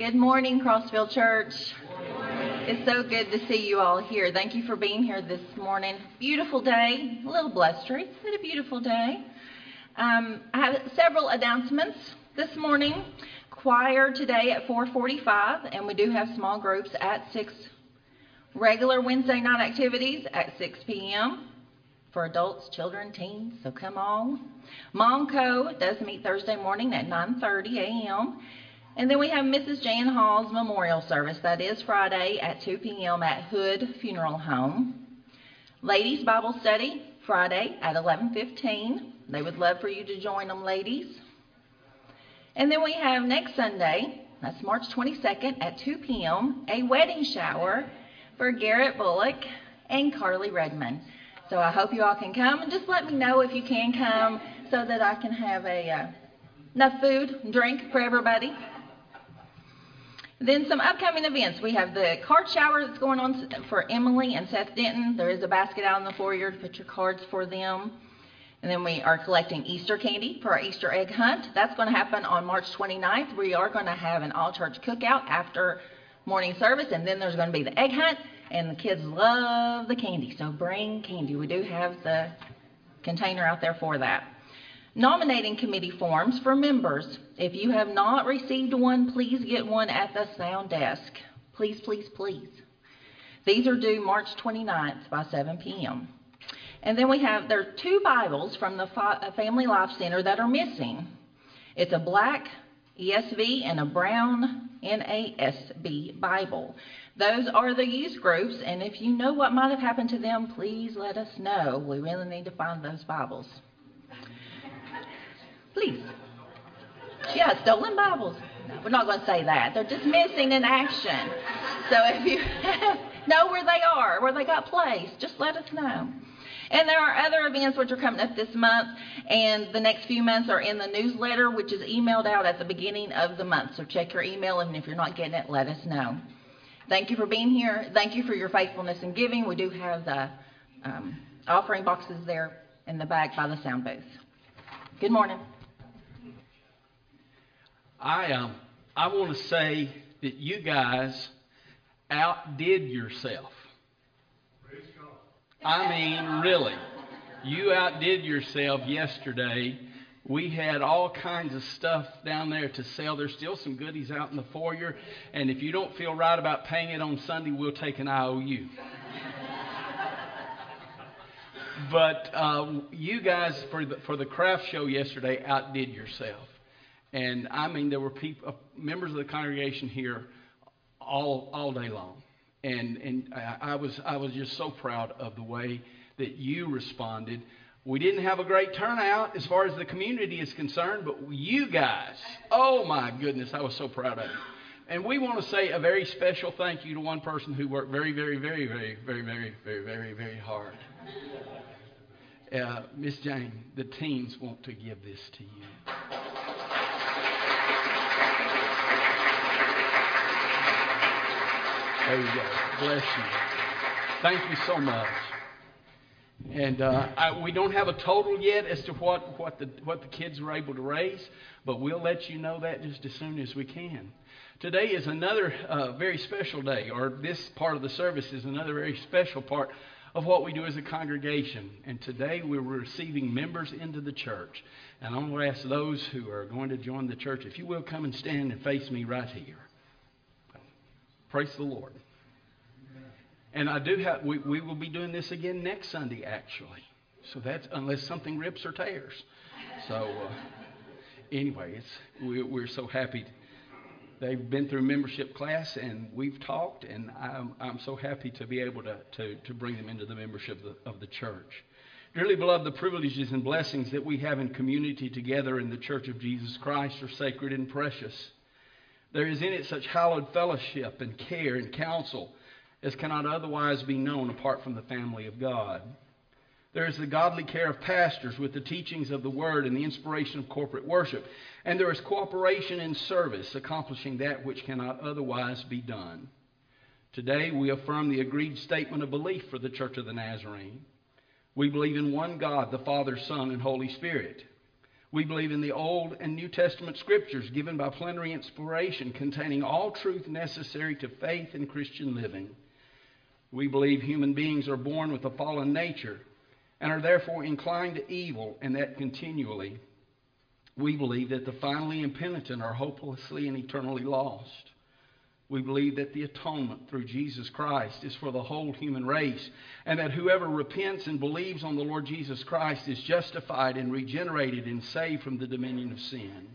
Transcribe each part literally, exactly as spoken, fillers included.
Good morning, Crossville Church. It's so good to see you all here. Thank you for being here this morning. Beautiful day, a little blustery, but a beautiful day. Um, I have several announcements this morning. Choir today at four forty-five, and we do have small groups at six. Regular Wednesday night activities at six p.m. for adults, children, teens, so come on. Momco does meet Thursday morning at nine thirty a.m. And then we have Missus Jan Hall's memorial service. That is Friday at two p.m. at Hood Funeral Home. Ladies Bible study Friday at eleven fifteen. They would love for you to join them, ladies. And then we have next Sunday, that's March twenty-second at two p.m., a wedding shower for Garrett Bullock and Carly Redmond. So I hope you all can come, and just let me know if you can come so that I can have a uh, enough food and drink for everybody. Then some upcoming events. We have the card shower that's going on for Emily and Seth Denton. There is a basket out in the foyer to put your cards for them. And then we are collecting Easter candy for our Easter egg hunt. That's going to happen on March twenty-ninth. We are going to have an all-church cookout after morning service, and then there's going to be the egg hunt, and the kids love the candy, so bring candy. We do have the container out there for that. Nominating committee forms for members. If you have not received one, please get one at the sound desk. Please, please, please. These are due March twenty-ninth by seven p.m. And then we have, there are two Bibles from the Family Life Center that are missing. It's a black E S V and a brown N A S B Bible. Those are the youth groups, and if you know what might have happened to them, please let us know. We really need to find those Bibles. Please. Yeah, stolen Bibles. No, we're not going to say that. They're just missing in action. So if you know where they are, where they got placed, just let us know. And there are other events which are coming up this month, and the next few months are in the newsletter, which is emailed out at the beginning of the month. So check your email, and if you're not getting it, let us know. Thank you for being here. Thank you for your faithfulness in giving. We do have the um, offering boxes there in the back by the sound booth. Good morning. I um I want to say that you guys outdid yourself. I mean, really, you outdid yourself yesterday. We had all kinds of stuff down there to sell. There's still some goodies out in the foyer, and if you don't feel right about paying it on Sunday, we'll take an I O U. But uh, you guys, for the, for the craft show yesterday, outdid yourself. And I mean, there were people, uh, members of the congregation here all all day long. And and I, I was I was just so proud of the way that you responded. We didn't have a great turnout as far as the community is concerned, but you guys, oh my goodness, I was so proud of you. And we want to say a very special thank you to one person who worked very, very, very, very, very, very, very, very, very hard. Uh, Miss Jane, the teens want to give this to you. There you go. Bless you. Thank you so much. And uh, I, we don't have a total yet as to what, what the what the kids were able to raise, but we'll let you know that just as soon as we can. Today is another uh, very special day, or this part of the service is another very special part of what we do as a congregation. And today we're receiving members into the church. And I'm going to ask those who are going to join the church, if you will, come and stand and face me right here. Praise the Lord. And I do have, we, we will be doing this again next Sunday, actually. So that's, unless something rips or tears. So, uh, anyway, it's, we, we're so happy. They've been through membership class, and we've talked, and I'm, I'm so happy to be able to, to, to bring them into the membership of the, of the church. Dearly beloved, the privileges and blessings that we have in community together in the Church of Jesus Christ are sacred and precious. There is in it such hallowed fellowship and care and counsel as cannot otherwise be known apart from the family of God. There is the godly care of pastors with the teachings of the Word and the inspiration of corporate worship. And there is cooperation in service, accomplishing that which cannot otherwise be done. Today we affirm the agreed statement of belief for the Church of the Nazarene. We believe in one God, the Father, Son, and Holy Spirit. We believe in the Old and New Testament scriptures given by plenary inspiration, containing all truth necessary to faith and Christian living. We believe human beings are born with a fallen nature and are therefore inclined to evil, and that continually. We believe that the finally impenitent are hopelessly and eternally lost. We believe that the atonement through Jesus Christ is for the whole human race, and that whoever repents and believes on the Lord Jesus Christ is justified and regenerated and saved from the dominion of sin.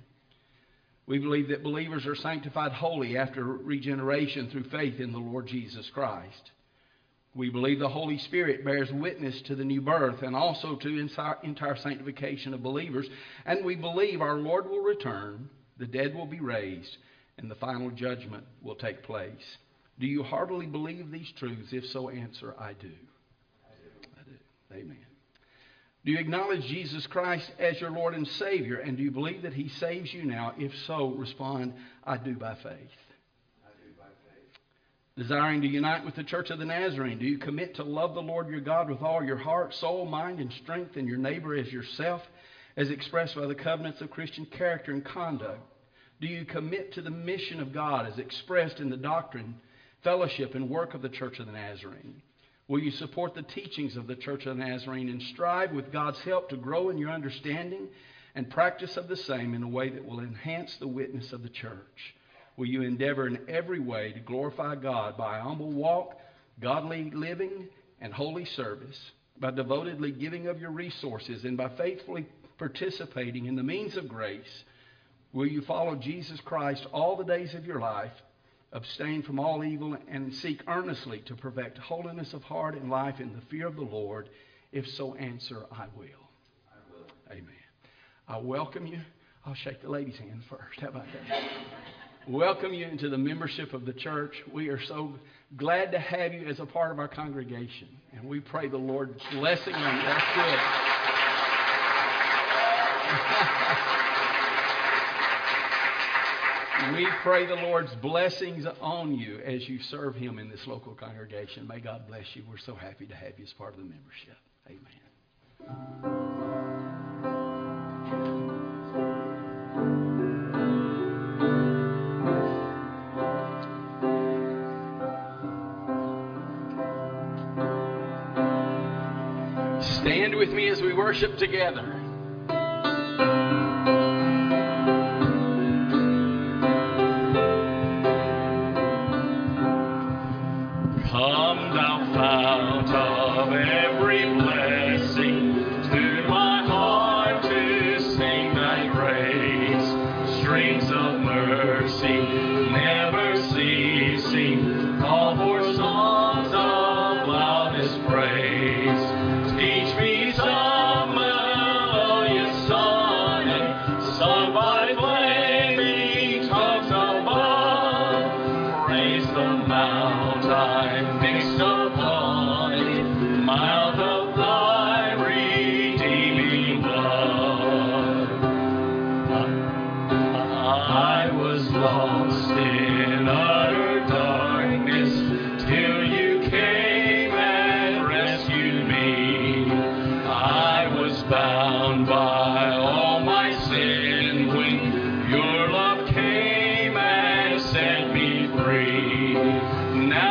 We believe that believers are sanctified wholly after regeneration through faith in the Lord Jesus Christ. We believe the Holy Spirit bears witness to the new birth and also to entire sanctification of believers. And we believe our Lord will return, the dead will be raised, and the final judgment will take place. Do you heartily believe these truths? If so, answer, I do. I do. I do. Amen. Do you acknowledge Jesus Christ as your Lord and Savior? And do you believe that He saves you now? If so, respond, I do by faith. I do by faith. Desiring to unite with the Church of the Nazarene, do you commit to love the Lord your God with all your heart, soul, mind, and strength, and your neighbor as yourself, as expressed by the covenants of Christian character and conduct? Do you commit to the mission of God as expressed in the doctrine, fellowship, and work of the Church of the Nazarene? Will you support the teachings of the Church of the Nazarene and strive with God's help to grow in your understanding and practice of the same in a way that will enhance the witness of the church? Will you endeavor in every way to glorify God by a humble walk, godly living, and holy service, by devotedly giving of your resources, and by faithfully participating in the means of grace? Will you follow Jesus Christ all the days of your life, abstain from all evil, and seek earnestly to perfect holiness of heart and life in the fear of the Lord? If so, answer, I will. I will. Amen. I welcome you. I'll shake the lady's hand first. How about that? Welcome you into the membership of the church. We are so glad to have you as a part of our congregation. And we pray the Lord's blessing on you. That's good. We pray the Lord's blessings on you as you serve Him in this local congregation. May God bless you. We're so happy to have you as part of the membership. Amen. Stand with me as we worship together. Come thou fount of every blessing, tune my heart to sing thy praise. Streams of mercy never ceasing, call for songs of loudest praise. Teach me some melodious sonnet, sung by flaming tongues above. Praise the mount I fixed upon it, mouth of thy redeeming blood. I was lost in utter darkness till you came and rescued me. I was bound by all my sin when your love came and set me free. Now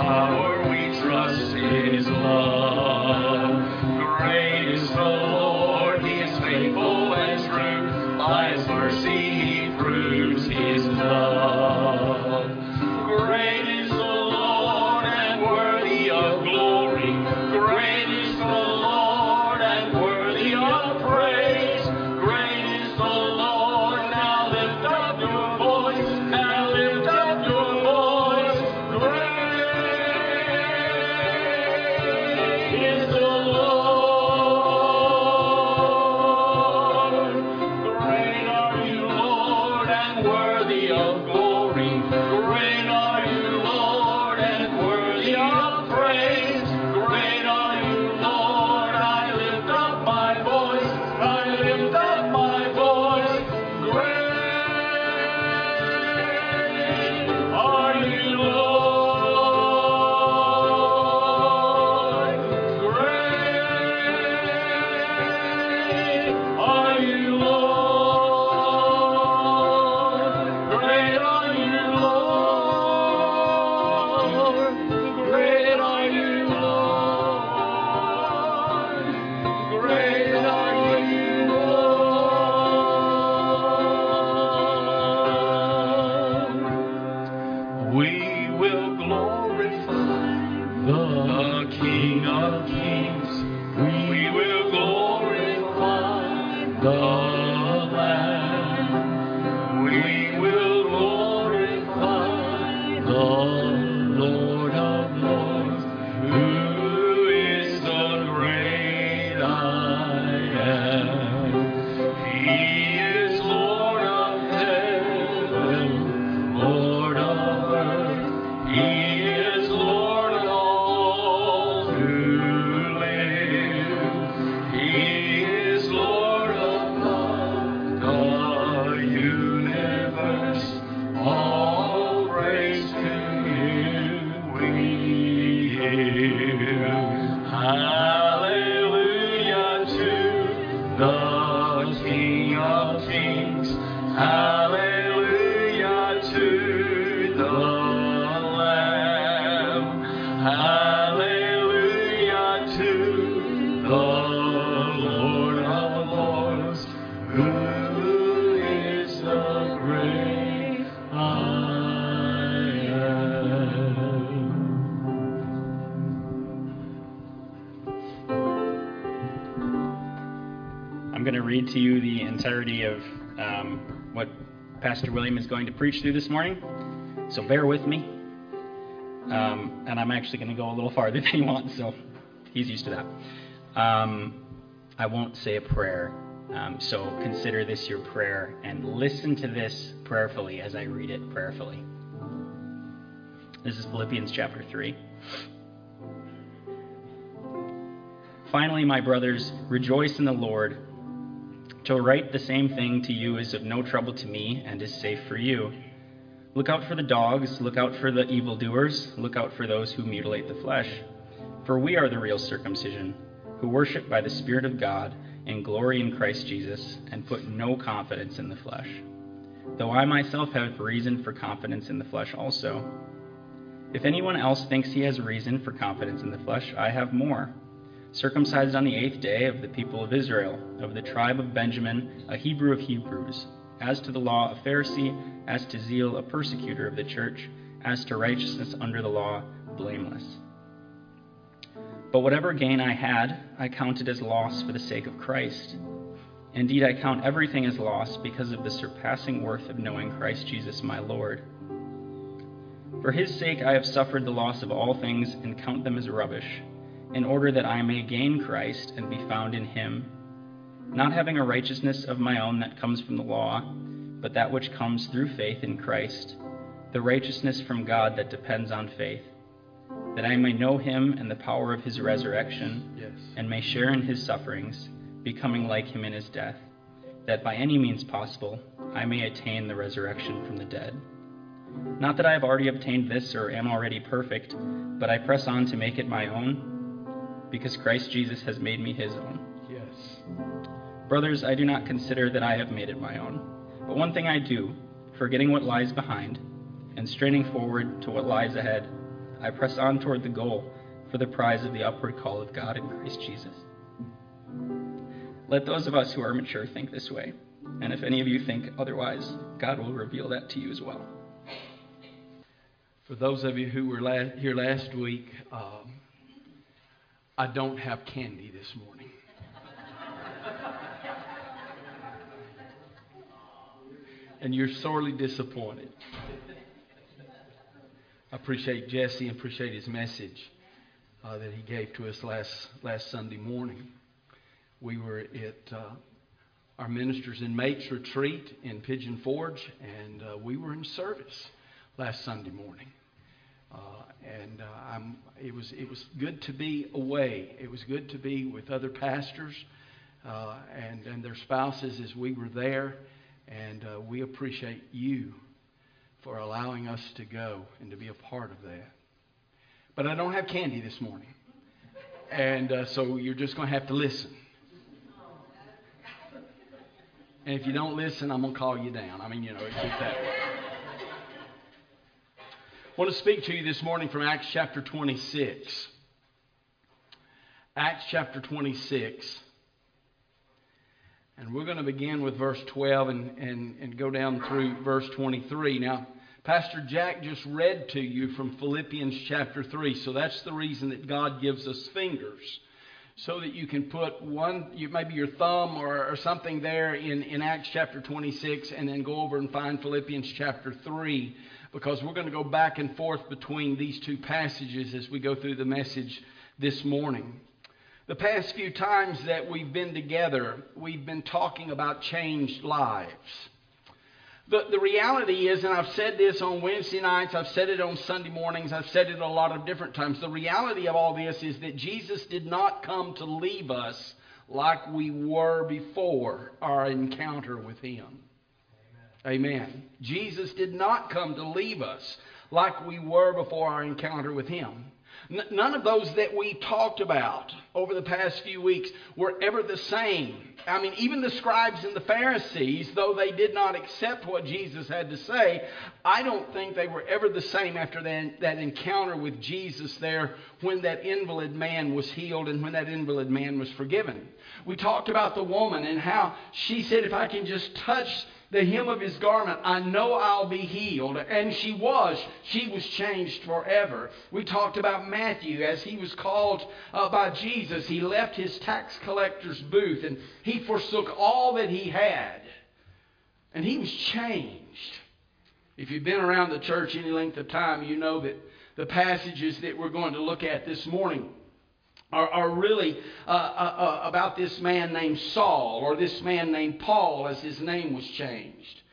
power, we trust His love. Great is the Lord, He is faithful and true. By His mercy He proves His love. Great is the Lord and worthy of glory. Great is the Lord and worthy of praise. Great is the Lord. Now lift up your voice. Now lift up your voice. Great is the Lord. Great are you, Lord, and worthy of glory. Great are you, Lord, and worthy of praise. Great are you, Lord. I lift up my voice. I lift up my voice. Great are you, Lord. Great are you, Lord. Great are you, Lord. Great are you, Lord. Great are you, Lord. We will glorify the King of Kings. We will glorify the Lamb. We will glorify the Lord of Lords, who is the great I am. He is Lord of heaven, Lord of earth. He is Lord of all who live. He is Lord of the universe. All praise to Him we give. Hallelujah to the King of Kings. Hallelujah to the Lamb. Hallelujah to the Lord of Lords, who is the great I am. I'm going to read to you the entirety of um, what Pastor William is going to preach through this morning, so bear with me. Um, and I'm actually going to go a little farther than he wants, so he's used to that. Um, I won't say a prayer, um, so consider this your prayer and listen to this prayerfully as I read it prayerfully. This is Philippians chapter three. Finally, my brothers, rejoice in the Lord. To write the same thing to you is of no trouble to me and is safe for you. Look out for the dogs, look out for the evildoers, look out for those who mutilate the flesh. For we are the real circumcision, who worship by the Spirit of God and glory in Christ Jesus, and put no confidence in the flesh. Though I myself have reason for confidence in the flesh also. If anyone else thinks he has reason for confidence in the flesh, I have more. Circumcised on the eighth day of the people of Israel, of the tribe of Benjamin, a Hebrew of Hebrews, as to the law a Pharisee, as to zeal a persecutor of the church, as to righteousness under the law blameless. But whatever gain I had, I counted as loss for the sake of Christ. Indeed, I count everything as loss because of the surpassing worth of knowing Christ Jesus my Lord. For His sake I have suffered the loss of all things and count them as rubbish, in order that I may gain Christ and be found in Him, not having a righteousness of my own that comes from the law, but that which comes through faith in Christ, the righteousness from God that depends on faith, that I may know Him and the power of His resurrection, Yes. and may share in His sufferings, becoming like Him in His death, that by any means possible I may attain the resurrection from the dead. Not that I have already obtained this or am already perfect, but I press on to make it my own, because Christ Jesus has made me His own. Yes. Brothers, I do not consider that I have made it my own. But one thing I do, forgetting what lies behind, and straining forward to what lies ahead, I press on toward the goal for the prize of the upward call of God in Christ Jesus. Let those of us who are mature think this way, and if any of you think otherwise, God will reveal that to you as well. For those of you who were la- here last week, um, I don't have candy this morning. And you're sorely disappointed. I appreciate Jesse and appreciate his message uh, that he gave to us last last Sunday morning. We were at uh, our Ministers and Mates retreat in Pigeon Forge, and uh, we were in service last Sunday morning. Uh, and uh, I'm, it was it was good to be away. It was good to be with other pastors uh, and and their spouses as we were there. And uh, we appreciate you for allowing us to go and to be a part of that. But I don't have candy this morning. And uh, so you're just going to have to listen. And if you don't listen, I'm going to call you down. I mean, you know, it's just that way. I want to speak to you this morning from Acts chapter twenty-six. Acts chapter twenty-six. And we're going to begin with verse twelve and, and, and go down through verse twenty-three. Now, Pastor Jack just read to you from Philippians chapter three. So that's the reason that God gives us fingers. So that you can put one, you, maybe your thumb or, or something there in, in Acts chapter twenty-six and then go over and find Philippians chapter three. Because we're going to go back and forth between these two passages as we go through the message this morning. The past few times that we've been together, we've been talking about changed lives. The, the reality is, and I've said this on Wednesday nights, I've said it on Sunday mornings, I've said it a lot of different times. The reality of all this is that Jesus did not come to leave us like we were before our encounter with Him. Amen. Amen. Jesus did not come to leave us like we were before our encounter with Him. None of those that we talked about over the past few weeks were ever the same. I mean, even the scribes and the Pharisees, though they did not accept what Jesus had to say, I don't think they were ever the same after that, that encounter with Jesus there when that invalid man was healed and when that invalid man was forgiven. We talked about the woman and how she said, if I can just touch the hem of His garment, I know I'll be healed. And she was. She was changed forever. We talked about Matthew as he was called uh, by Jesus. He left his tax collector's booth and he forsook all that he had. And he was changed. If you've been around the church any length of time, you know that the passages that we're going to look at this morning Are, are really uh, uh, uh, about this man named Saul, or this man named Paul as his name was changed.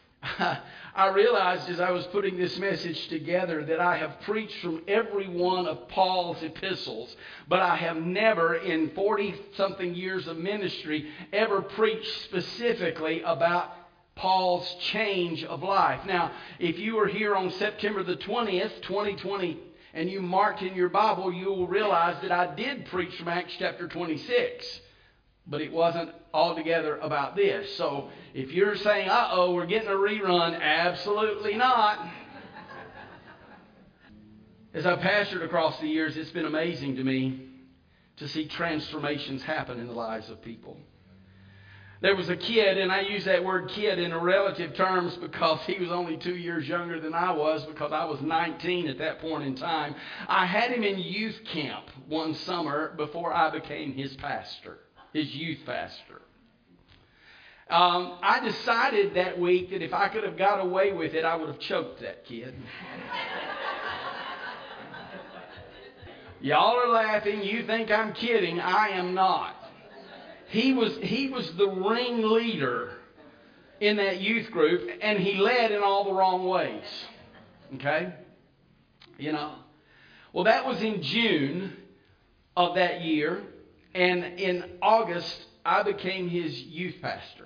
I realized as I was putting this message together that I have preached from every one of Paul's epistles, but I have never in forty-something years of ministry ever preached specifically about Paul's change of life. Now, if you were here on September the twentieth, twenty twenty, and you marked in your Bible, you will realize that I did preach from Acts chapter twenty-six. But it wasn't altogether about this. So if you're saying, uh-oh, we're getting a rerun, absolutely not. As I've pastored across the years, it's been amazing to me to see transformations happen in the lives of people. There was a kid, and I use that word kid in a relative terms because he was only two years younger than I was because I was nineteen at that point in time. I had him in youth camp one summer before I became his pastor, his youth pastor. Um, I decided that week that if I could have got away with it, I would have choked that kid. Y'all are laughing. You think I'm kidding. I am not. He was he was the ringleader in that youth group, and he led in all the wrong ways. Okay? You know. Well, that was in June of that year, and in August, I became his youth pastor.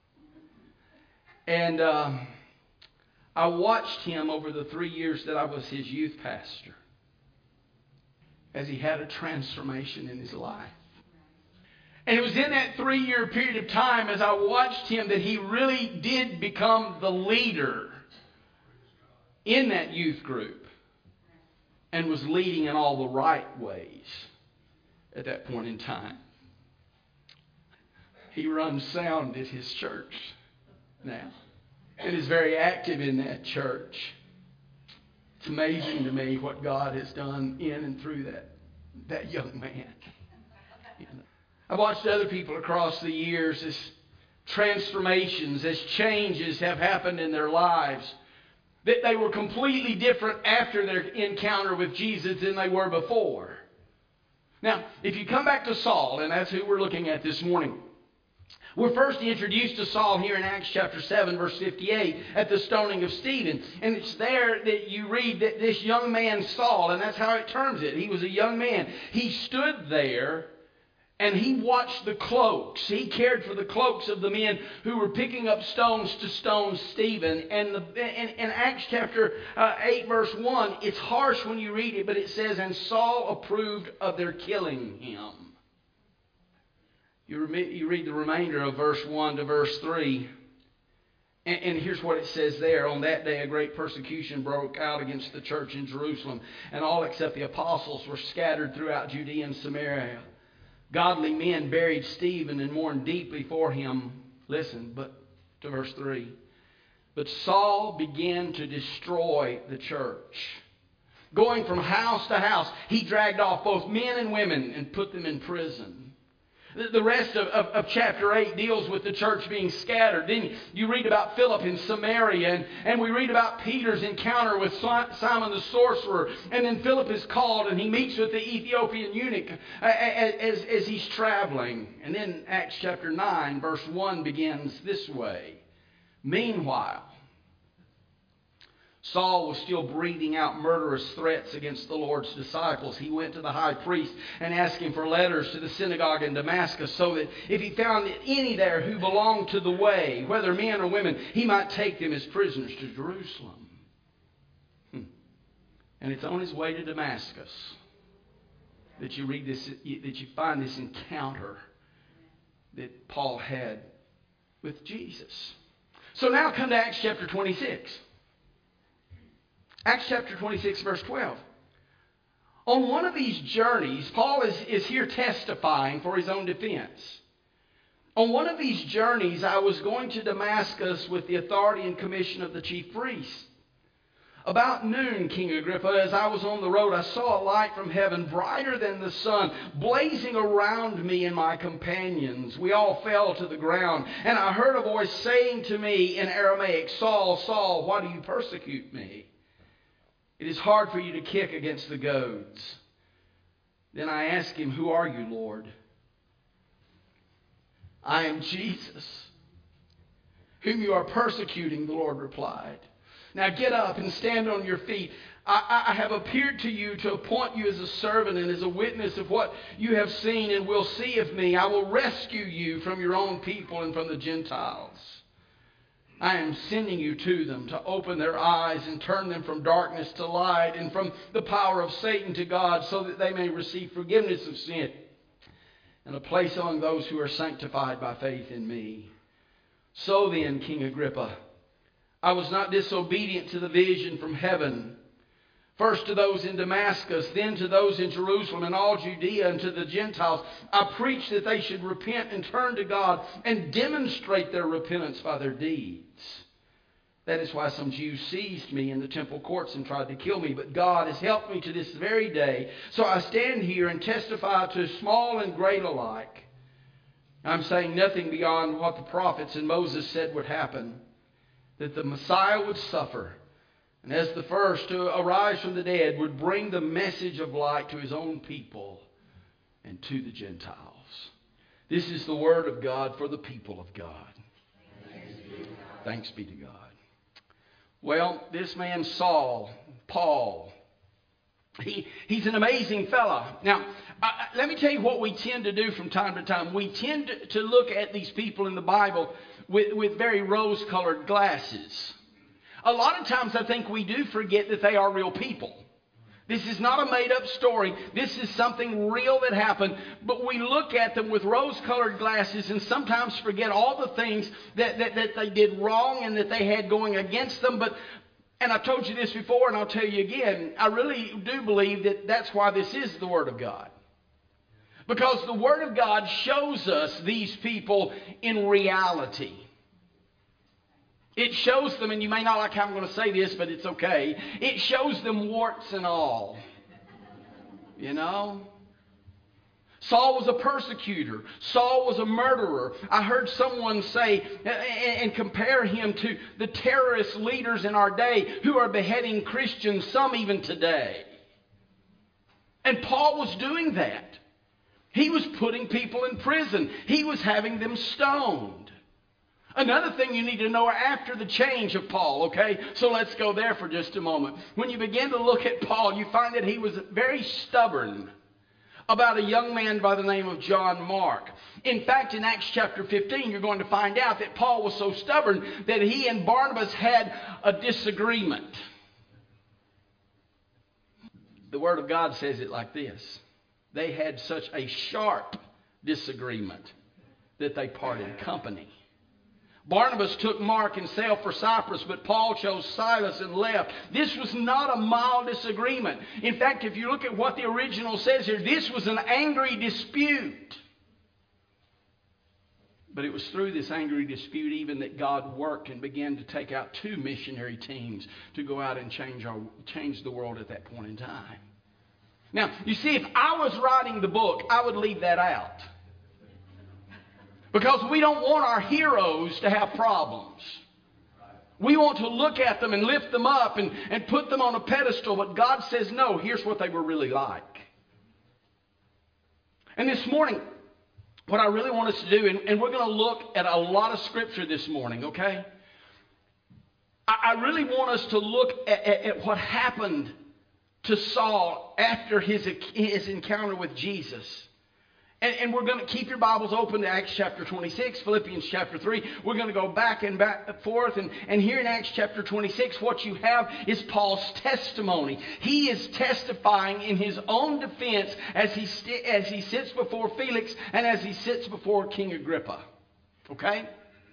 And uh, I watched him over the three years that I was his youth pastor as he had a transformation in his life. And it was in that three-year period of time as I watched him that he really did become the leader in that youth group. and was leading in all the right ways at that point in time. He runs sound at his church now and is very active in that church. It's amazing to me what God has done in and through that, that young man. You know, I've watched other people across the years as transformations, as changes have happened in their lives. That they were completely different after their encounter with Jesus than they were before. Now, if you come back to Saul, and that's who we're looking at this morning. We're first introduced to Saul here in Acts chapter seven, verse fifty-eight, at the stoning of Stephen. And it's there that you read that this young man Saul, and that's how it terms it. He was a young man. He stood there and he watched the cloaks. He cared for the cloaks of the men who were picking up stones to stone Stephen. And the, in, in Acts chapter uh, eight, verse one, it's harsh when you read it, but it says, and Saul approved of their killing him. You, re- you read the remainder of verse one to verse three. And, and here's what it says there. On that day, a great persecution broke out against the church in Jerusalem. And all except the apostles were scattered throughout Judea and Samaria. Godly men buried Stephen and mourned deeply for him. Listen, but to verse three. But Saul began to destroy the church. Going from house to house, he dragged off both men and women and put them in prison. The rest of, of, of chapter eight deals with the church being scattered. Then you read about Philip in Samaria, and, and we read about Peter's encounter with Simon the sorcerer. And then Philip is called and he meets with the Ethiopian eunuch as, as he's traveling. And then Acts chapter nine, verse one begins this way. Meanwhile, Saul was still breathing out murderous threats against the Lord's disciples. He went to the high priest and asked him for letters to the synagogue in Damascus so that if he found any there who belonged to the way, whether men or women, he might take them as prisoners to Jerusalem. Hmm. And it's on his way to Damascus that you read this, that you find this encounter that Paul had with Jesus. So now come to Acts chapter twenty-six. Acts chapter twenty-six, verse twelve. On one of these journeys, Paul is, is here testifying for his own defense. On one of these journeys, I was going to Damascus with the authority and commission of the chief priests. About noon, King Agrippa, as I was on the road, I saw a light from heaven, brighter than the sun, blazing around me and my companions. We all fell to the ground, and I heard a voice saying to me in Aramaic, Saul, Saul, why do you persecute me? It is hard for you to kick against the goads. Then I asked him, who are you, Lord? I am Jesus, whom you are persecuting, the Lord replied. Now get up and stand on your feet. I, I have appeared to you to appoint you as a servant and as a witness of what you have seen and will see of me. I will rescue you from your own people and from the Gentiles. I am sending you to them to open their eyes and turn them from darkness to light and from the power of Satan to God, so that they may receive forgiveness of sin and a place among those who are sanctified by faith in me. So then, King Agrippa, I was not disobedient to the vision from heaven. First to those in Damascus, then to those in Jerusalem and all Judea, and to the Gentiles, I preached that they should repent and turn to God and demonstrate their repentance by their deeds. That is why some Jews seized me in the temple courts and tried to kill me. But God has helped me to this very day. So I stand here and testify to small and great alike. I'm saying nothing beyond what the prophets and Moses said would happen. That the Messiah would suffer, and as the first to arise from the dead, would bring the message of light to his own people and to the Gentiles. This is the word of God for the people of God. Thanks be to God. Well, this man Saul, Paul, he, he's an amazing fella. Now, I, let me tell you what we tend to do from time to time. We tend to, to look at these people in the Bible with, with very rose-colored glasses. A lot of times I think we do forget that they are real people. This is not a made-up story. This is something real that happened. But we look at them with rose-colored glasses and sometimes forget all the things that, that, that they did wrong and that they had going against them. But And I've told you this before, and I'll tell you again, I really do believe that that's why this is the Word of God. Because the Word of God shows us these people in reality. It shows them, and you may not like how I'm going to say this, but it's okay. It shows them warts and all. You know? Saul was a persecutor. Saul was a murderer. I heard someone say and compare him to the terrorist leaders in our day who are beheading Christians, some even today. And Paul was doing that. He was putting people in prison. He was having them stoned. Another thing you need to know after the change of Paul, okay? So let's go there for just a moment. When you begin to look at Paul, you find that he was very stubborn about a young man by the name of John Mark. In fact, in Acts chapter fifteen, you're going to find out that Paul was so stubborn that he and Barnabas had a disagreement. The Word of God says it like this. They had such a sharp disagreement that they parted company. Barnabas took Mark and sailed for Cyprus, but Paul chose Silas and left. This was not a mild disagreement. In fact, if you look at what the original says here, this was an angry dispute. But it was through this angry dispute even that God worked and began to take out two missionary teams to go out and change, our, change the world at that point in time. Now, you see, if I was writing the book, I would leave that out. Because we don't want our heroes to have problems. We want to look at them and lift them up and, and put them on a pedestal. But God says, no, here's what they were really like. And this morning, what I really want us to do, and, and we're going to look at a lot of Scripture this morning, okay? I, I really want us to look at, at, at what happened to Saul after his, his encounter with Jesus. And, and we're going to keep your Bibles open to Acts chapter twenty-six, Philippians chapter three. We're going to go back and back and forth. And, and here in Acts chapter twenty-six, what you have is Paul's testimony. He is testifying in his own defense as he, st- as he sits before Felix and as he sits before King Agrippa. Okay?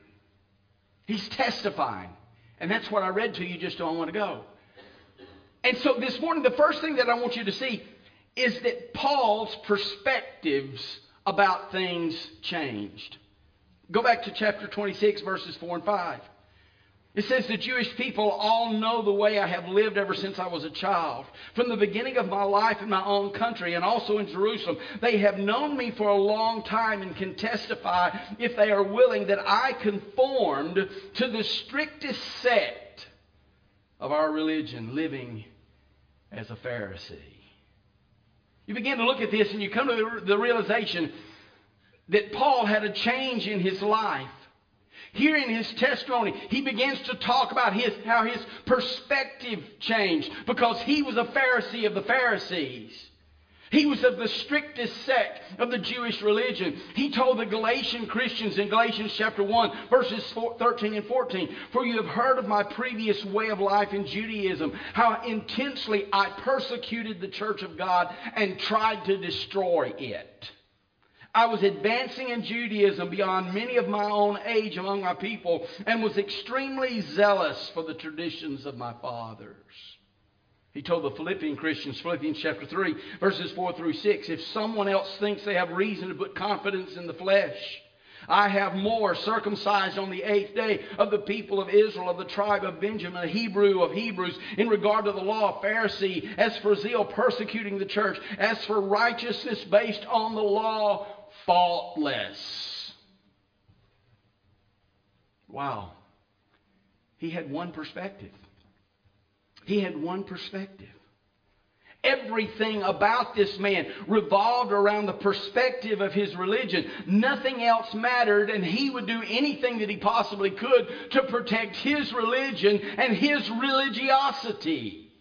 He's testifying. And that's what I read to you just a moment ago. And so this morning, the first thing that I want you to see is that Paul's perspectives about things changed. Go back to chapter twenty-six, verses four and five. It says, the Jewish people all know the way I have lived ever since I was a child. From the beginning of my life in my own country and also in Jerusalem, they have known me for a long time and can testify, if they are willing, that I conformed to the strictest sect of our religion, living as a Pharisee. You begin to look at this and you come to the realization that Paul had a change in his life. Here in his testimony, he begins to talk about his, how his perspective changed because he was a Pharisee of the Pharisees. He was of the strictest sect of the Jewish religion. He told the Galatian Christians in Galatians chapter one, verses thirteen and fourteen, for you have heard of my previous way of life in Judaism, how intensely I persecuted the church of God and tried to destroy it. I was advancing in Judaism beyond many of my own age among my people and was extremely zealous for the traditions of my fathers. He told the Philippian Christians, Philippians chapter three, verses four through six, if someone else thinks they have reason to put confidence in the flesh, I have more, circumcised on the eighth day, of the people of Israel, of the tribe of Benjamin, a Hebrew of Hebrews, in regard to the law, a Pharisee, as for zeal, persecuting the church, as for righteousness based on the law, faultless. Wow. He had one perspective. He had one perspective. Everything about this man revolved around the perspective of his religion. Nothing else mattered, and he would do anything that he possibly could to protect his religion and his religiosity.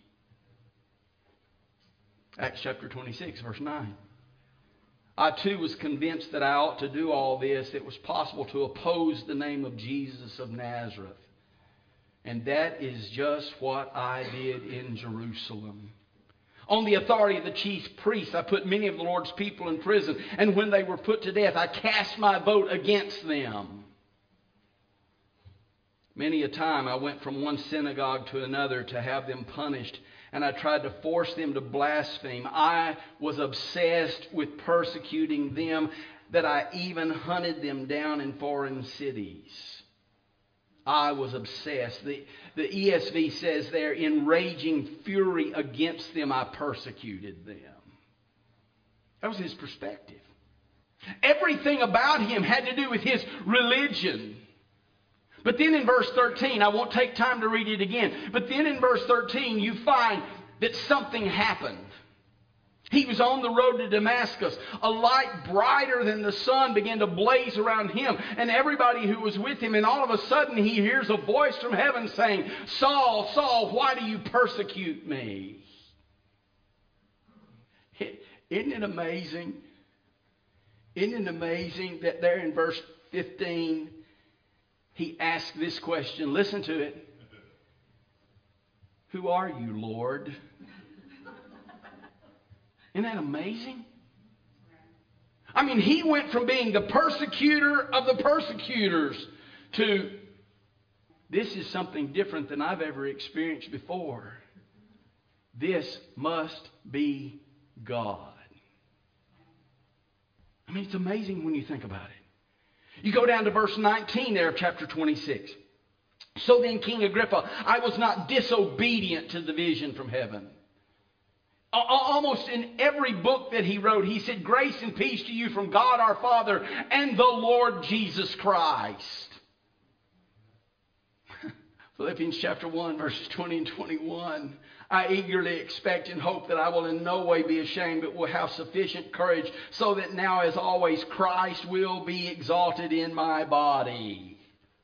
Acts chapter twenty-six, verse nine. I too was convinced that I ought to do all this. It was possible to oppose the name of Jesus of Nazareth. And that is just what I did in Jerusalem. On the authority of the chief priests, I put many of the Lord's people in prison. And when they were put to death, I cast my vote against them. Many a time I went from one synagogue to another to have them punished, and I tried to force them to blaspheme. I was obsessed with persecuting them that I even hunted them down in foreign cities. I was obsessed. The, the E S V says there, in raging fury against them, I persecuted them. That was his perspective. Everything about him had to do with his religion. But then in verse thirteen, I won't take time to read it again, but then in verse thirteen you find that something happened. He was on the road to Damascus. A light brighter than the sun began to blaze around him and everybody who was with him. And all of a sudden he hears a voice from heaven saying, Saul, Saul, why do you persecute me? Isn't it amazing? Isn't it amazing that there in verse fifteen, he asked this question. Listen to it. Who are you, Lord? Isn't that amazing? I mean, he went from being the persecutor of the persecutors to, this is something different than I've ever experienced before. This must be God. I mean, it's amazing when you think about it. You go down to verse nineteen there of chapter twenty-six. So then, King Agrippa, I was not disobedient to the vision from heaven. Almost in every book that he wrote, he said, grace and peace to you from God our Father and the Lord Jesus Christ. Philippians chapter one, verses twenty and twenty-one. I eagerly expect and hope that I will in no way be ashamed, but will have sufficient courage, so that now, as always, Christ will be exalted in my body.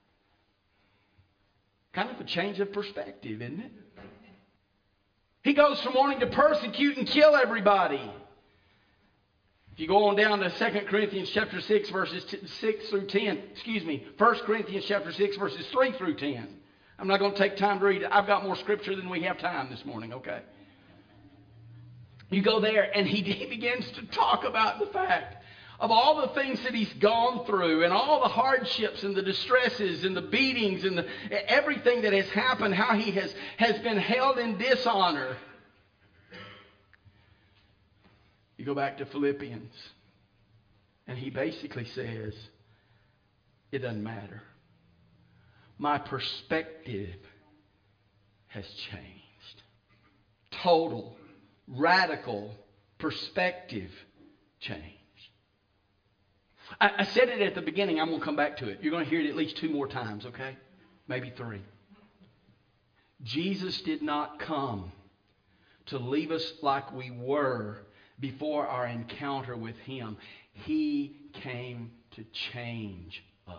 Kind of a change of perspective, isn't it? He goes from wanting to persecute and kill everybody. If you go on down to Second Corinthians chapter six, verses six through ten, excuse me, First Corinthians chapter six, verses three through ten. I'm not going to take time to read it. I've got more scripture than we have time this morning, okay? You go there and he, he begins to talk about the fact of all the things that he's gone through and all the hardships and the distresses and the beatings and the, everything that has happened, how he has, has been held in dishonor. You go back to Philippians and he basically says, it doesn't matter. My perspective has changed. Total, radical perspective change. I, I said it at the beginning. I'm going to come back to it. You're going to hear it at least two more times, okay? Maybe three. Jesus did not come to leave us like we were before our encounter with him. He came to change us.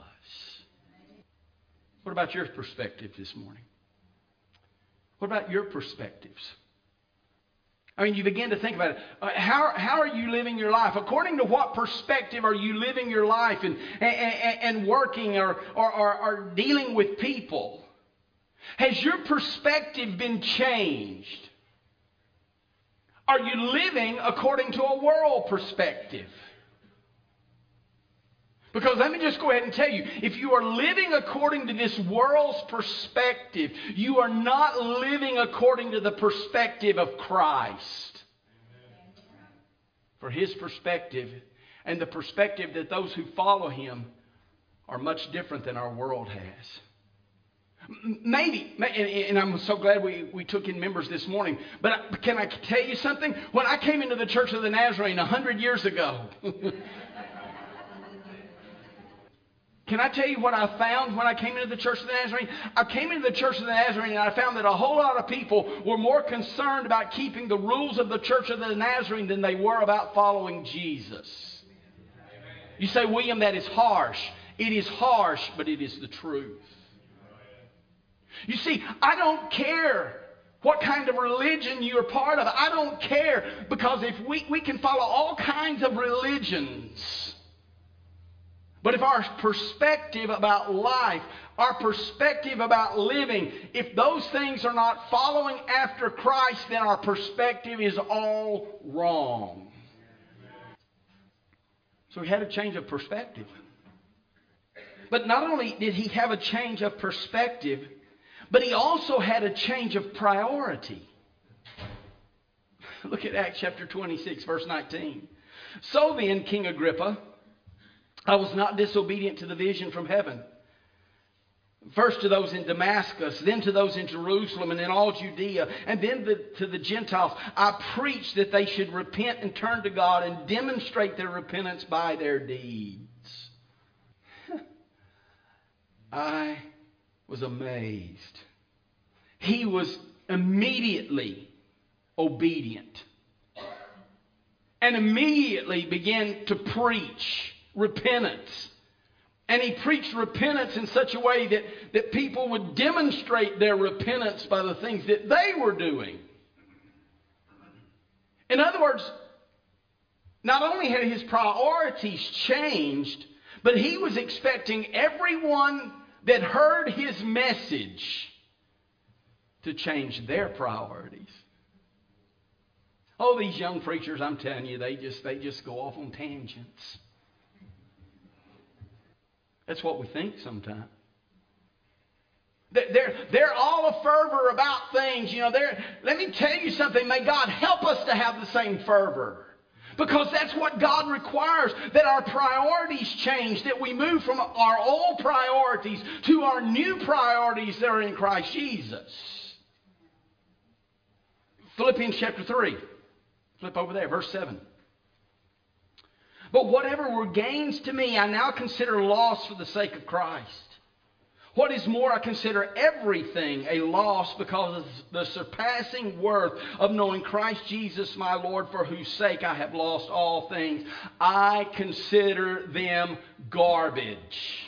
What about your perspective this morning? What about your perspectives? I mean, you begin to think about it. Uh, how, how are you living your life? According to what perspective are you living your life and, and, and working or, or, or, or dealing with people? Has your perspective been changed? Are you living according to a world perspective? Because let me just go ahead and tell you, if you are living according to this world's perspective, you are not living according to the perspective of Christ. For his perspective and the perspective that those who follow him are much different than our world has. Maybe, and I'm so glad we, we took in members this morning, but can I tell you something? When I came into the Church of the Nazarene a hundred years ago, can I tell you what I found when I came into the Church of the Nazarene? I came into the Church of the Nazarene and I found that a whole lot of people were more concerned about keeping the rules of the Church of the Nazarene than they were about following Jesus. You say, William, that is harsh. It is harsh, but it is the truth. You see, I don't care what kind of religion you're part of. I don't care, because if we, we can follow all kinds of religions, but if our perspective about life, our perspective about living, if those things are not following after Christ, then our perspective is all wrong. So we had a change of perspective. but not only did he have a change of perspective, but he also had a change of priority. Look at Acts chapter twenty-six, verse nineteen. So then, King Agrippa, I was not disobedient to the vision from heaven. First to those in Damascus, then to those in Jerusalem and in all Judea, and then the, to the Gentiles. I preached that they should repent and turn to God and demonstrate their repentance by their deeds. I was amazed. He was immediately obedient and immediately began to preach repentance. And he preached repentance in such a way that, that people would demonstrate their repentance by the things that they were doing. In other words, not only had his priorities changed, but he was expecting everyone that heard his message to change their priorities. Oh, these young preachers, I'm telling you, they just they just go off on tangents. That's what we think sometimes. They're, they're all a fervor about things. You know, they're, let me tell you something. May God help us to have the same fervor. Because that's what God requires, that our priorities change, that we move from our old priorities to our new priorities that are in Christ Jesus. Philippians chapter three. Flip over there, verse seven. But whatever were gains to me, I now consider loss for the sake of Christ. What is more, I consider everything a loss because of the surpassing worth of knowing Christ Jesus my Lord, for whose sake I have lost all things. I consider them garbage,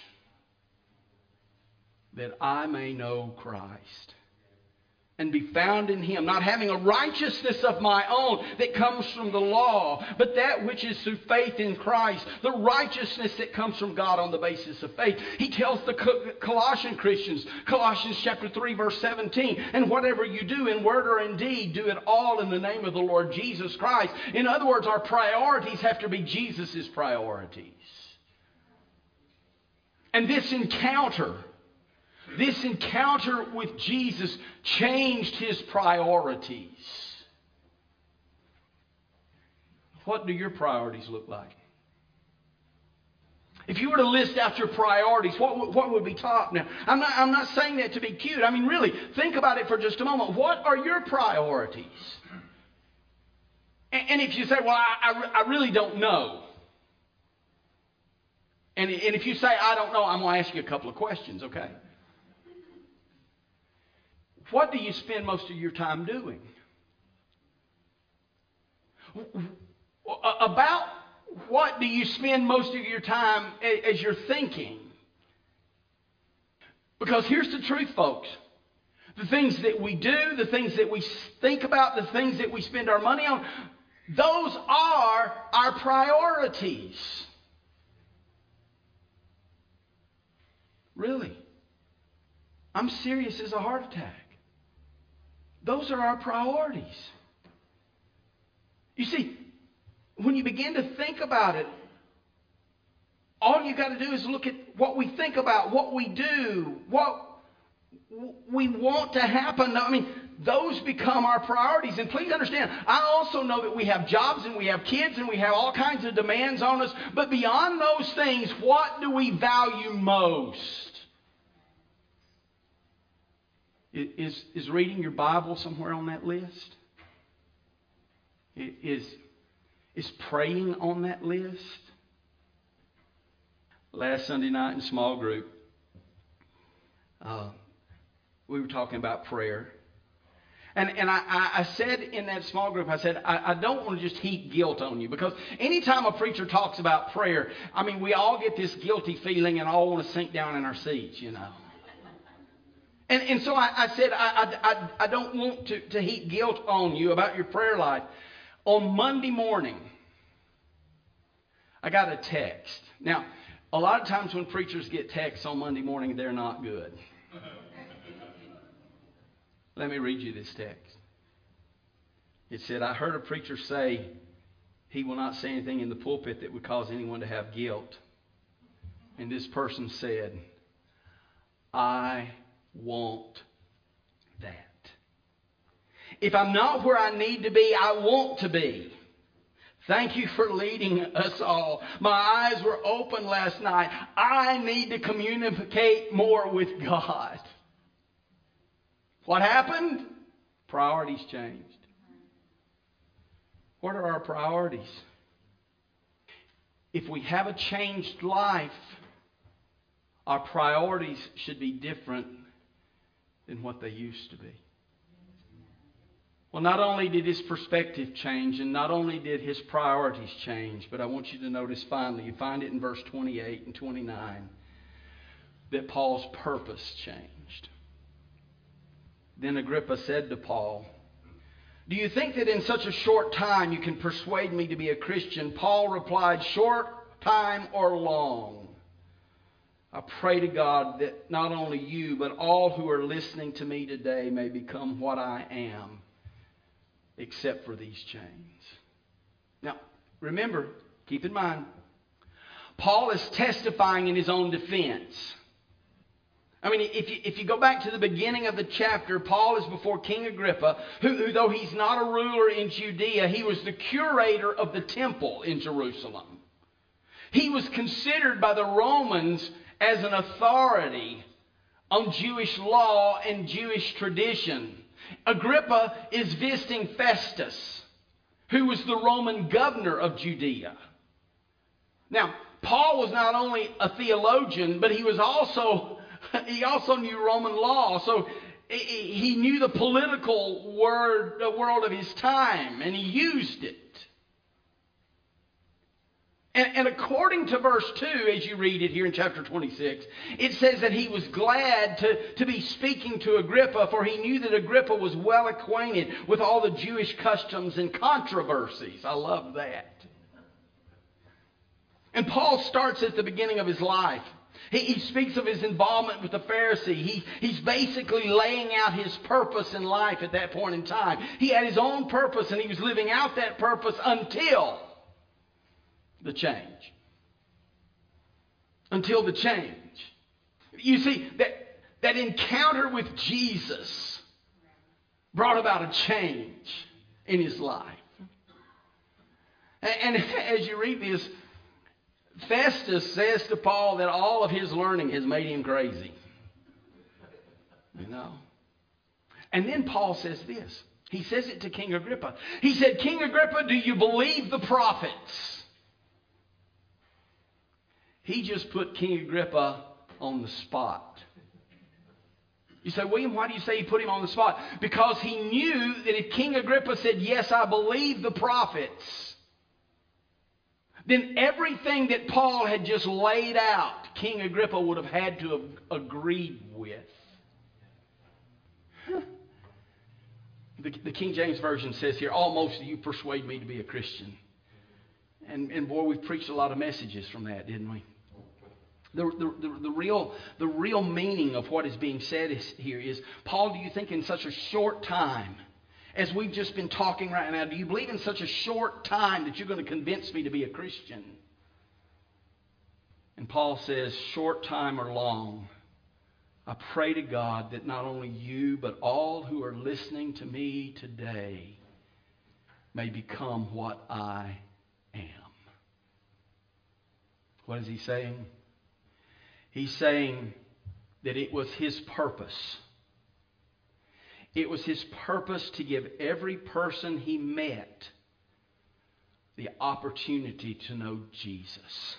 that I may know Christ and be found in Him, not having a righteousness of my own that comes from the law, but that which is through faith in Christ, the righteousness that comes from God on the basis of faith. He tells the Colossian Christians, Colossians chapter three, verse seventeen, and whatever you do in word or in deed, do it all in the name of the Lord Jesus Christ. In other words, our priorities have to be Jesus' priorities. And this encounter This encounter with Jesus changed his priorities. What do your priorities look like? If you were to list out your priorities, what, what would be top? Now, I'm not, I'm not saying that to be cute. I mean, really, think about it for just a moment. What are your priorities? And, and if you say, well, I, I, I really don't know. And, and if you say, I don't know, I'm going to ask you a couple of questions, okay? What do you spend most of your time doing? About what do you spend most of your time as you're thinking? Because here's the truth, folks. The things that we do, the things that we think about, the things that we spend our money on, those are our priorities. Really. I'm serious as a heart attack. Those are our priorities. You see, when you begin to think about it, all you got to do is look at what we think about, what we do, what we want to happen. I mean, those become our priorities. And please understand, I also know that we have jobs and we have kids and we have all kinds of demands on us. But beyond those things, what do we value most? Is, is reading your Bible somewhere on that list? Is, is praying on that list? Last Sunday night in small group, uh, we were talking about prayer. And, and I, I said in that small group, I said, I, I don't want to just heap guilt on you. Because anytime a preacher talks about prayer, I mean, we all get this guilty feeling and all want to sink down in our seats, you know. And, and so I, I said, I, I, I don't want to, to heap guilt on you about your prayer life. On Monday morning, I got a text. Now, a lot of times when preachers get texts on Monday morning, they're not good. Let me read you this text. It said, I heard a preacher say he will not say anything in the pulpit that would cause anyone to have guilt. And this person said, I want that. If I'm not where I need to be, I want to be. Thank you for leading us all. My eyes were open last night. I need to communicate more with God. What happened? Priorities changed. What are our priorities? If we have a changed life, our priorities should be different than what they used to be. Well, not only did his perspective change, and not only did his priorities change, but I want you to notice finally, you find it in verse twenty-eight and twenty-nine, that Paul's purpose changed. Then Agrippa said to Paul, do you think that in such a short time you can persuade me to be a Christian? Paul replied, short time or long, I pray to God that not only you, but all who are listening to me today may become what I am, except for these chains. Now, remember, keep in mind, Paul is testifying in his own defense. I mean, if you, if you go back to the beginning of the chapter, Paul is before King Agrippa, who, who, though he's not a ruler in Judea, he was the curator of the temple in Jerusalem. He was considered by the Romans as an authority on Jewish law and Jewish tradition. Agrippa is visiting Festus, who was the Roman governor of Judea. Now, Paul was not only a theologian, but he was also he also knew Roman law. So he knew the political word, world of his time, and he used it. And, and according to verse two, as you read it here in chapter twenty-six, it says that he was glad to, to be speaking to Agrippa, for he knew that Agrippa was well acquainted with all the Jewish customs and controversies. I love that. And Paul starts at the beginning of his life. He, he speaks of his involvement with the Pharisee. He, he's basically laying out his purpose in life at that point in time. He had his own purpose, and he was living out that purpose until the change. Until the change. You see, that, that encounter with Jesus brought about a change in his life. And, and as you read this, Festus says to Paul that all of his learning has made him crazy. You know? And then Paul says this. He says it to King Agrippa. He said, King Agrippa, do you believe the prophets? He just put King Agrippa on the spot. You say, William, why do you say he put him on the spot? Because he knew that if King Agrippa said, yes, I believe the prophets, then everything that Paul had just laid out, King Agrippa would have had to have agreed with. The, the King James Version says here, almost you persuade me to be a Christian. And, and boy, we've preached a lot of messages from that, didn't we? The, the, the, the, real, the real meaning of what is being said is, here is, Paul, do you think in such a short time, as we've just been talking right now, do you believe in such a short time that you're going to convince me to be a Christian? And Paul says, short time or long, I pray to God that not only you, but all who are listening to me today may become what I am. What is he saying? He's saying that it was his purpose. It was his purpose to give every person he met the opportunity to know Jesus.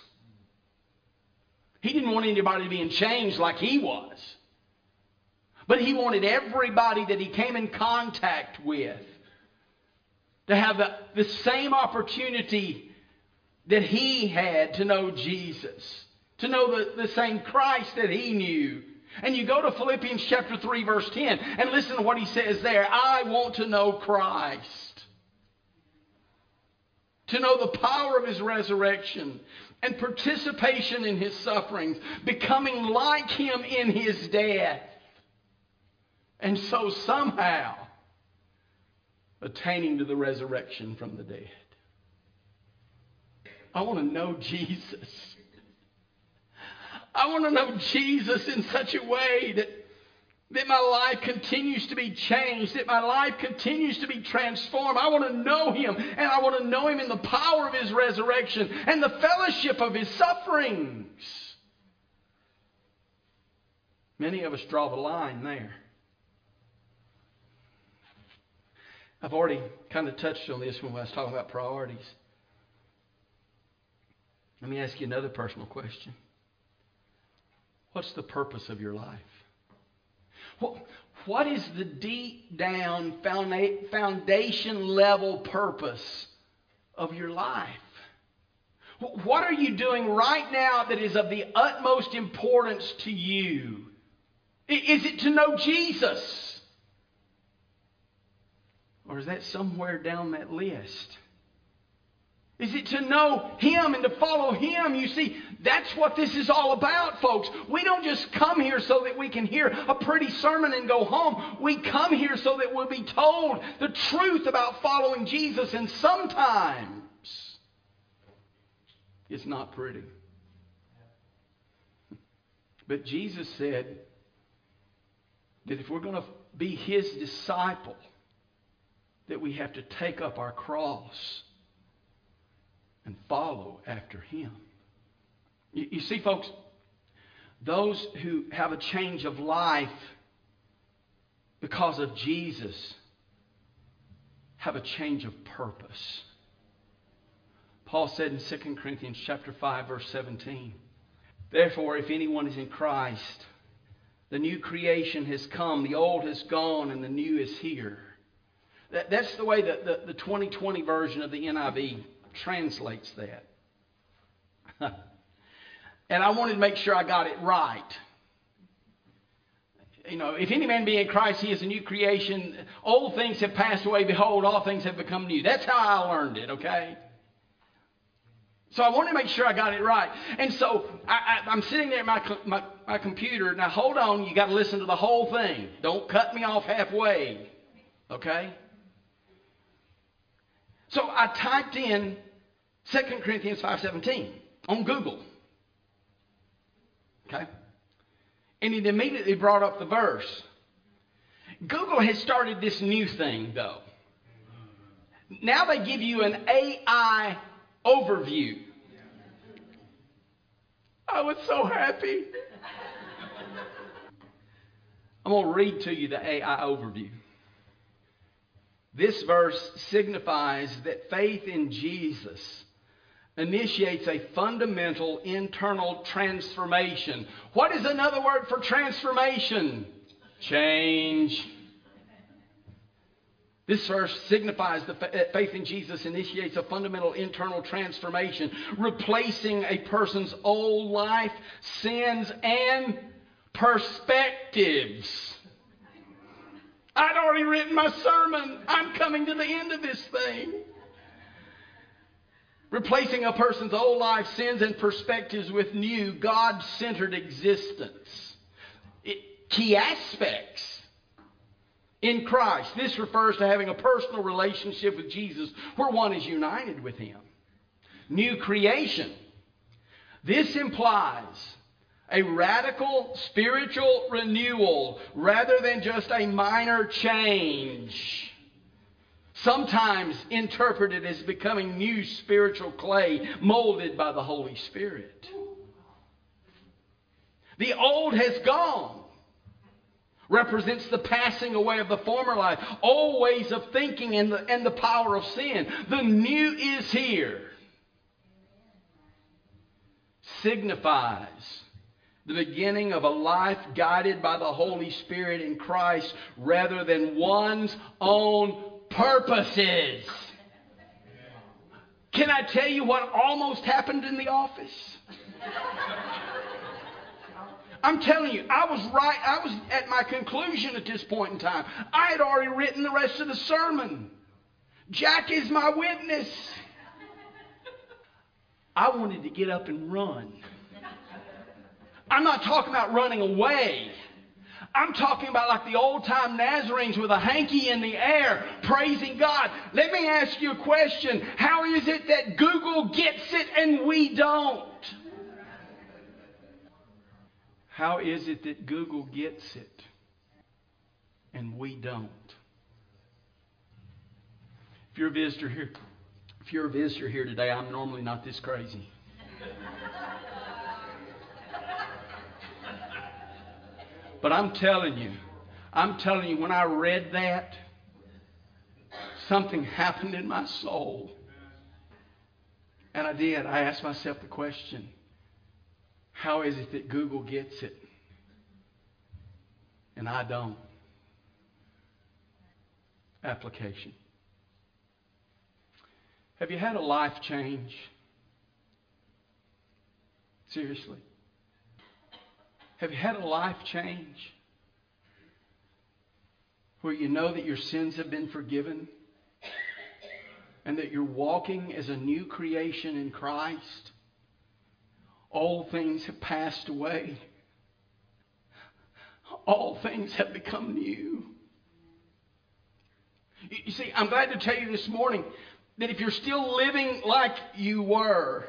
He didn't want anybody to be in chains like he was. But he wanted everybody that he came in contact with to have the, the same opportunity that he had to know Jesus. To know the, the same Christ that he knew. And you go to Philippians chapter three, verse ten, and listen to what he says there. I want to know Christ. To know the power of his resurrection and participation in his sufferings, becoming like him in his death. And so somehow attaining to the resurrection from the dead. I want to know Jesus. I want to know Jesus in such a way that, that my life continues to be changed, that my life continues to be transformed. I want to know Him, and I want to know Him in the power of His resurrection and the fellowship of His sufferings. Many of us draw the line there. I've already kind of touched on this when I was talking about priorities. Let me ask you another personal question. What's the purpose of your life? What, what is the deep down foundation level purpose of your life? What are you doing right now that is of the utmost importance to you? Is it to know Jesus? Or is that somewhere down that list? Is it to know Him and to follow Him? You see, that's what this is all about, folks. We don't just come here so that we can hear a pretty sermon and go home. We come here so that we'll be told the truth about following Jesus. And sometimes it's not pretty. But Jesus said that if we're going to be His disciple, that we have to take up our cross and follow after Him. You, you see, folks, those who have a change of life because of Jesus have a change of purpose. Paul said in Second Corinthians chapter five, verse seventeen, "Therefore, if anyone is in Christ, the new creation has come, the old has gone, and the new is here." That, that's the way that the, the twenty twenty version of the N I V translates that. And I wanted to make sure I got it right. You know, if any man be in Christ, he is a new creation. Old things have passed away. Behold, all things have become new. That's how I learned it, okay? So I wanted to make sure I got it right. And so I, I, I'm sitting there at my, my, my computer. Now, hold on. You got to listen to the whole thing. Don't cut me off halfway, okay? So I typed in Second Corinthians five seventeen on Google. Okay? And it immediately brought up the verse. Google has started this new thing, though. Now they give you an A I overview. I was so happy. I'm going to read to you the A I overview. This verse signifies that faith in Jesus initiates a fundamental internal transformation. What is another word for transformation? Change. This verse signifies that faith in Jesus initiates a fundamental internal transformation, replacing a person's old life, sins, and perspectives. I'd already written my sermon. I'm coming to the end of this thing. Replacing a person's old life, sins, and perspectives with new, God-centered existence. It, key aspects in Christ. This refers to having a personal relationship with Jesus where one is united with Him. New creation. This implies a radical spiritual renewal rather than just a minor change. Sometimes interpreted as becoming new spiritual clay molded by the Holy Spirit. The old has gone. Represents the passing away of the former life, old ways of thinking and the, and the power of sin. The new is here. Signifies the beginning of a life guided by the Holy Spirit in Christ rather than one's own purposes. Can I tell you what almost happened in the office? I'm telling you, I was right. I was at my conclusion at this point in time. I had already written the rest of the sermon. Jack is my witness. I wanted to get up and run. I'm not talking about running away. I'm talking about like the old-time Nazarenes with a hanky in the air, praising God. Let me ask you a question. How is it that Google gets it and we don't? How is it that Google gets it and we don't? If you're a visitor here, if you're a visitor here today, I'm normally not this crazy. But I'm telling you, I'm telling you, when I read that, something happened in my soul. And I did. I asked myself the question, how is it that Google gets it and I don't? Application. Have you had a life change? Seriously. Have you had a life change where you know that your sins have been forgiven and that you're walking as a new creation in Christ? Old things have passed away. All things have become new. You see, I'm glad to tell you this morning that if you're still living like you were,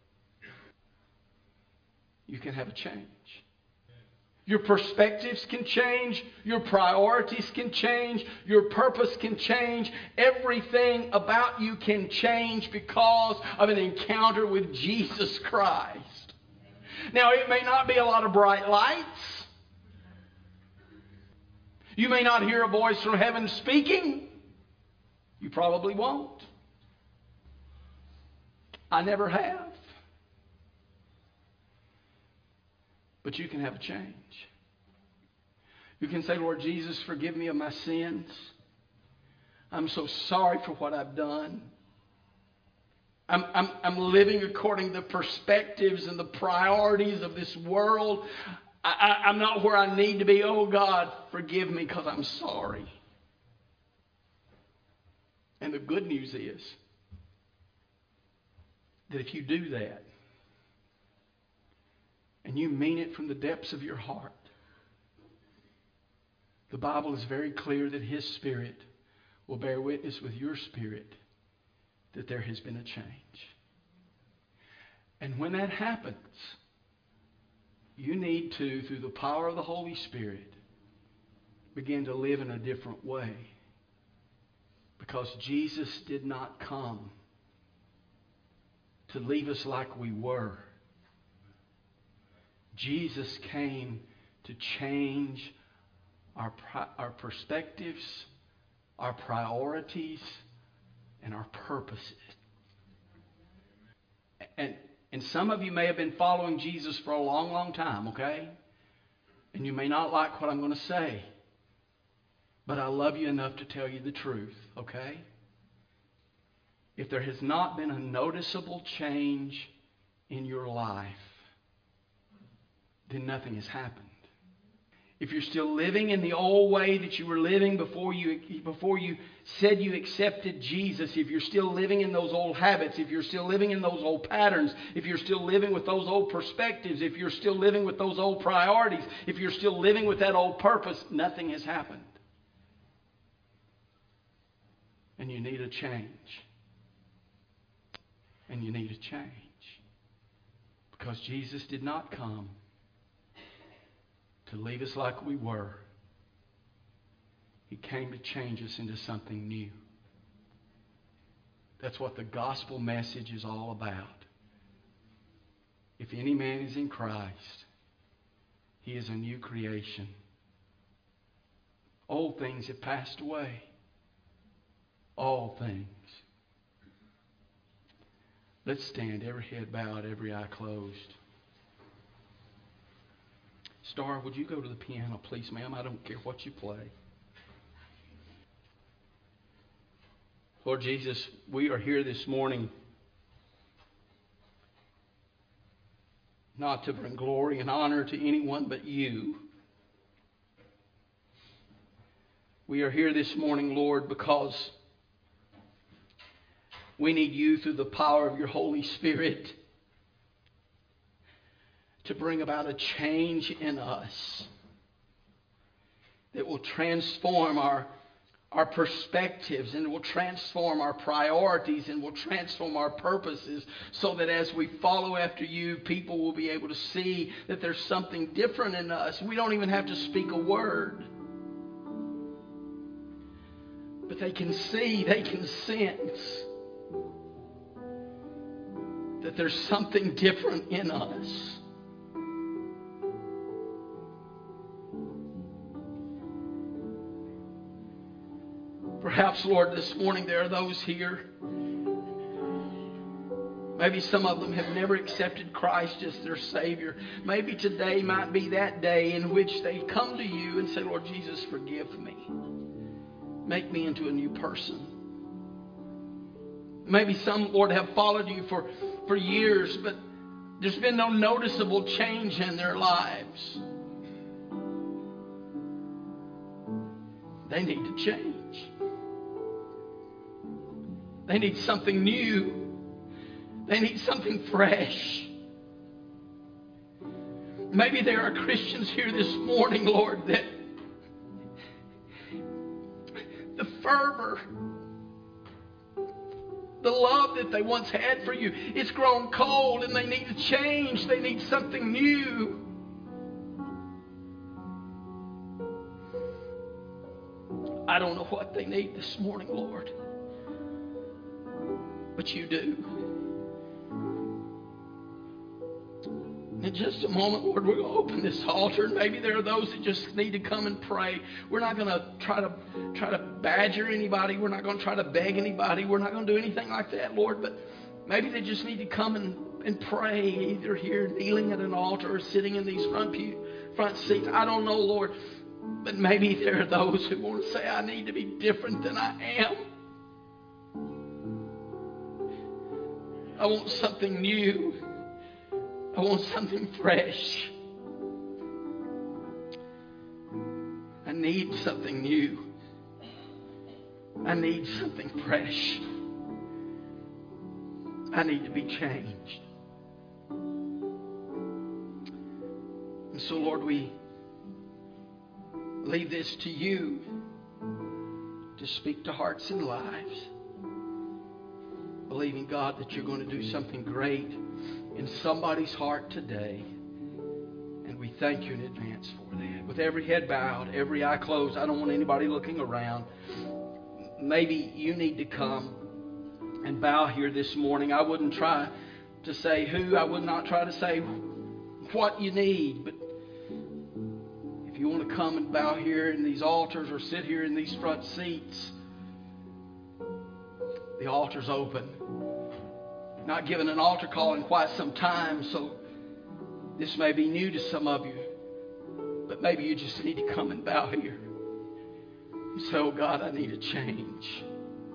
you can have a change. Your perspectives can change. Your priorities can change. Your purpose can change. Everything about you can change because of an encounter with Jesus Christ. Now, it may not be a lot of bright lights. You may not hear a voice from heaven speaking. You probably won't. I never have. But you can have a change. You can say, Lord Jesus, forgive me of my sins. I'm so sorry for what I've done. I'm, I'm, I'm living according to the perspectives and the priorities of this world. I, I, I'm not where I need to be. Oh God, forgive me because I'm sorry. And the good news is that if you do that, and you mean it from the depths of your heart, the Bible is very clear that His Spirit will bear witness with your spirit that there has been a change. And when that happens, you need to, through the power of the Holy Spirit, begin to live in a different way. Because Jesus did not come to leave us like we were. Jesus came to change our, our perspectives, our priorities, and our purposes. And, and some of you may have been following Jesus for a long, long time, okay? And you may not like what I'm going to say. But I love you enough to tell you the truth, okay? If there has not been a noticeable change in your life, then nothing has happened. If you're still living in the old way that you were living before you, before you said you accepted Jesus, if you're still living in those old habits, if you're still living in those old patterns, if you're still living with those old perspectives, if you're still living with those old priorities, if you're still living with that old purpose, nothing has happened. And you need a change. And you need a change. Because Jesus did not come to leave us like we were. He came to change us into something new. That's what the gospel message is all about. If any man is in Christ, he is a new creation. Old things have passed away. All things. Let's stand, every head bowed, every eye closed. Star, would you go to the piano, please, ma'am? I don't care what you play. Lord Jesus, we are here this morning not to bring glory and honor to anyone but you. We are here this morning, Lord, because we need you through the power of your Holy Spirit to bring about a change in us that will transform our, our perspectives, and it will transform our priorities, and will transform our purposes, so that as we follow after you, people will be able to see that there's something different in us. We don't even have to speak a word, but they can see, they can sense that there's something different in us. Perhaps, Lord, this morning there are those here, maybe some of them have never accepted Christ as their Savior. Maybe today might be that day in which they come to you and say, Lord Jesus, forgive me. Make me into a new person. Maybe some, Lord, have followed you for, for years, but there's been no noticeable change in their lives. They need to change. They need something new. They need something fresh. Maybe there are Christians here this morning, Lord, that the fervor, the love that they once had for you, it's grown cold, and they need to change. They need something new. I don't know what they need this morning, Lord, but you do. In just a moment, Lord, we're going to open this altar, and maybe there are those that just need to come and pray. We're not going to try to try to badger anybody. We're not going to try to beg anybody. We're not going to do anything like that, Lord. But maybe they just need to come and, and pray, either here kneeling at an altar or sitting in these front pew, front seats. I don't know, Lord. But maybe there are those who want to say, I need to be different than I am. I want something new. I want something fresh. I need something new. I need something fresh. I need to be changed. And so, Lord, we leave this to you to speak to hearts and lives. Believing, God, that you're going to do something great in somebody's heart today. And we thank you in advance for that. With every head bowed, every eye closed, I don't want anybody looking around. Maybe you need to come and bow here this morning. I wouldn't try to say who. I would not try to say what you need. But if you want to come and bow here in these altars or sit here in these front seats, the altar's open. Not given an altar call in quite some time, so this may be new to some of you. But maybe you just need to come and bow here and say, oh God, I need a change.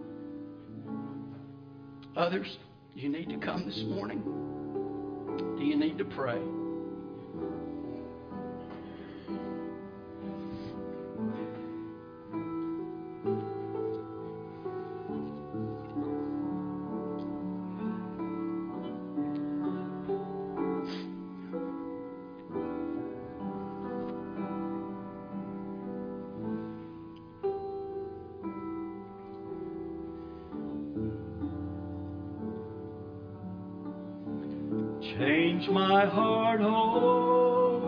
Others, you need to come this morning. Do you need to pray? Change my heart, oh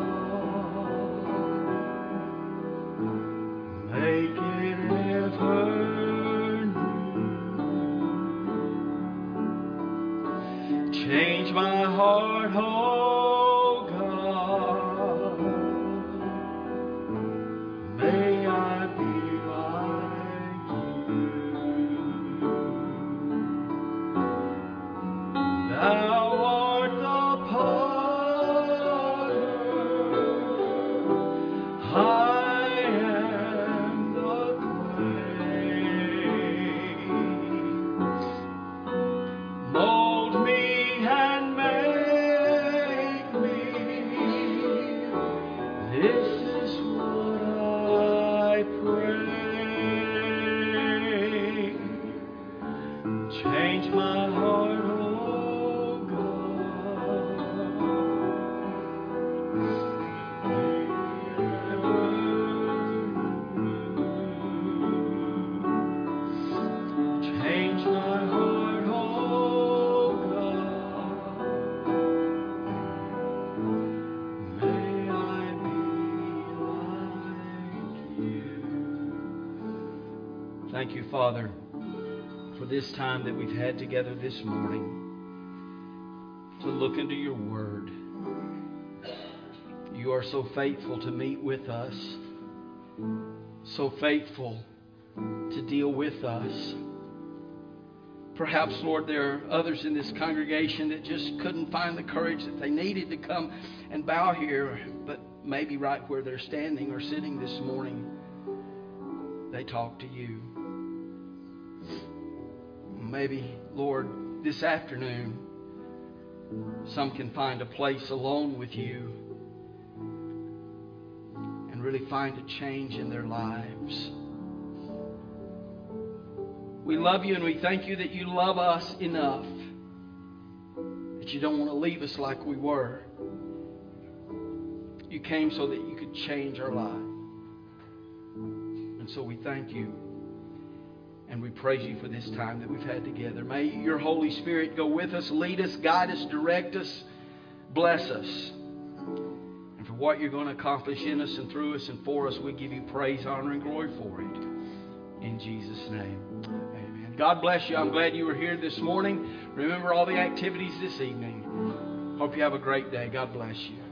God, make it ever new. Change my heart, oh God, may I be like you. Thou mold me and make Thank you, Father, for this time that we've had together this morning to look into your word. You are so faithful to meet with us, so faithful to deal with us. Perhaps, Lord, there are others in this congregation that just couldn't find the courage that they needed to come and bow here, but maybe right where they're standing or sitting this morning, they talk to you. Maybe, Lord, this afternoon, some can find a place alone with you and really find a change in their lives. We love you and we thank you that you love us enough that you don't want to leave us like we were. You came so that you could change our life. And so we thank you and we praise you for this time that we've had together. May your Holy Spirit go with us, lead us, guide us, direct us, bless us. And for what you're going to accomplish in us and through us and for us, we give you praise, honor, and glory for it. In Jesus' name, amen. God bless you. I'm glad you were here this morning. Remember all the activities this evening. Hope you have a great day. God bless you.